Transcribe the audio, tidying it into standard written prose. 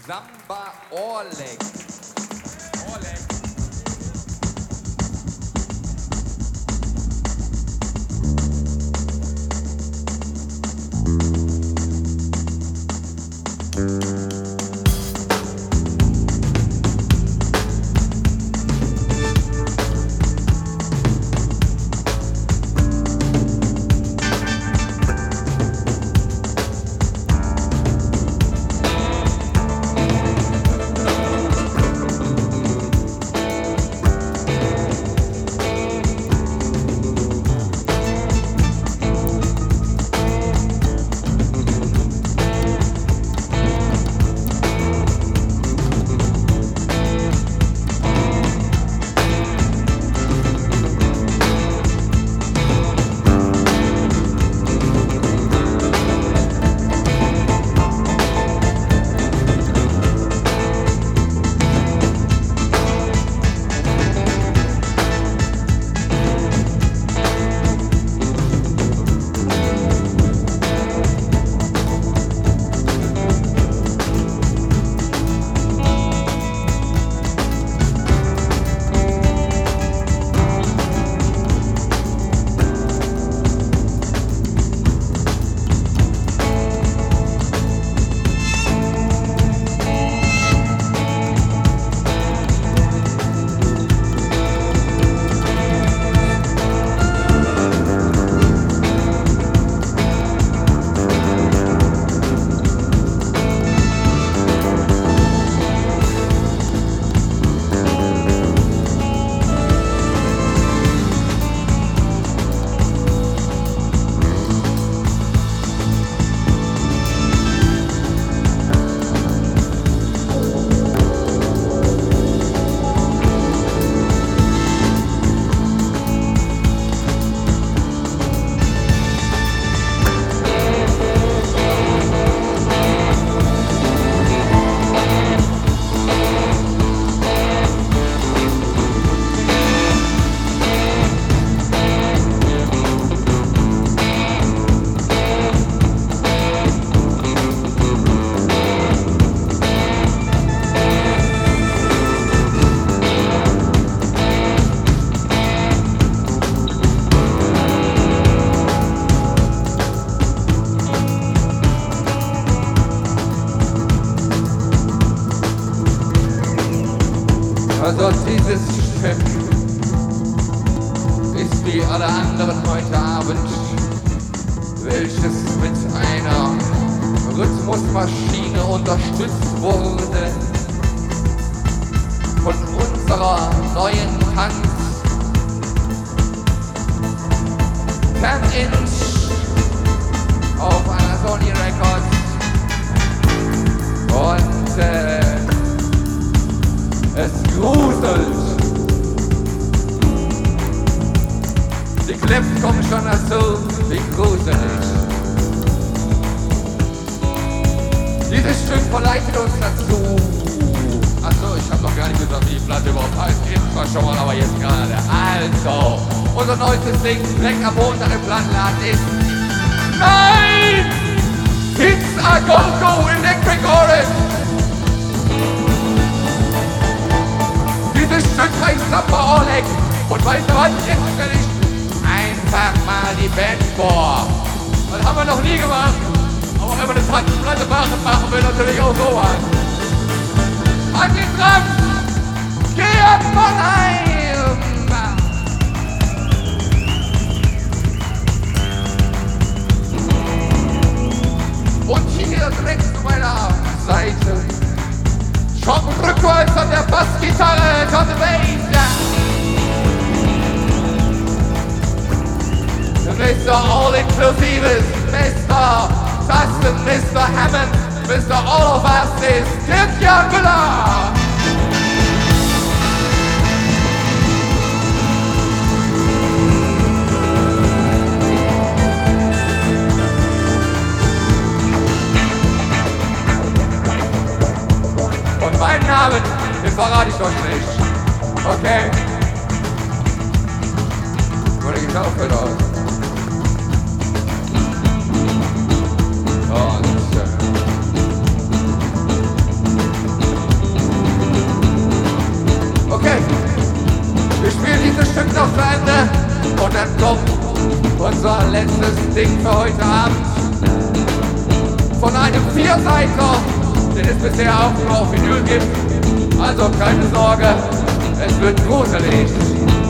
Samba Oleg. Oleg. Also dieses Stück ist wie alle anderen heute Abend, welches mit einer Rhythmusmaschine unterstützt wurde von unserer neuen Tanz 10-Inch auf einer Sony Records und es gruselt. Die Clips kommen schon dazu, wie gruselig. Dieses Stück verleitet uns dazu. Achso, ich habe noch gar nicht gesagt, wie die Platte überhaupt heißt. Eben war schon mal, aber jetzt gerade. Also, unser neuestes Ding, direkt am Montag im Plattenladen ist... Nein! It's a Go-Go Electric Orange! Dieses Stück heißt Samba Oleg. Und weißt du was, jetzt stelle ich einfach mal die Band vor. Das haben wir noch nie gemacht. Aber wenn wir eine Platte machen, machen wir natürlich auch so an. An den dran! Georg von Heim! Und hier direkt zu meiner Seite John rückwärts an der Bassgitarre, John the Bass, ja. Mr. All-Inclusives, Mr. Tasten, Mr. Hammond, Mr. All of Us ist Dirk-Jan Müller. Und meinen Namen, den verrate ich euch nicht. Okay? Wurde Gitarre fällt aus. Und unser letztes Ding für heute Abend. Von einem Vierseiter, den es bisher auch nur auf Vinyl gibt. Also keine Sorge, es wird gruselig.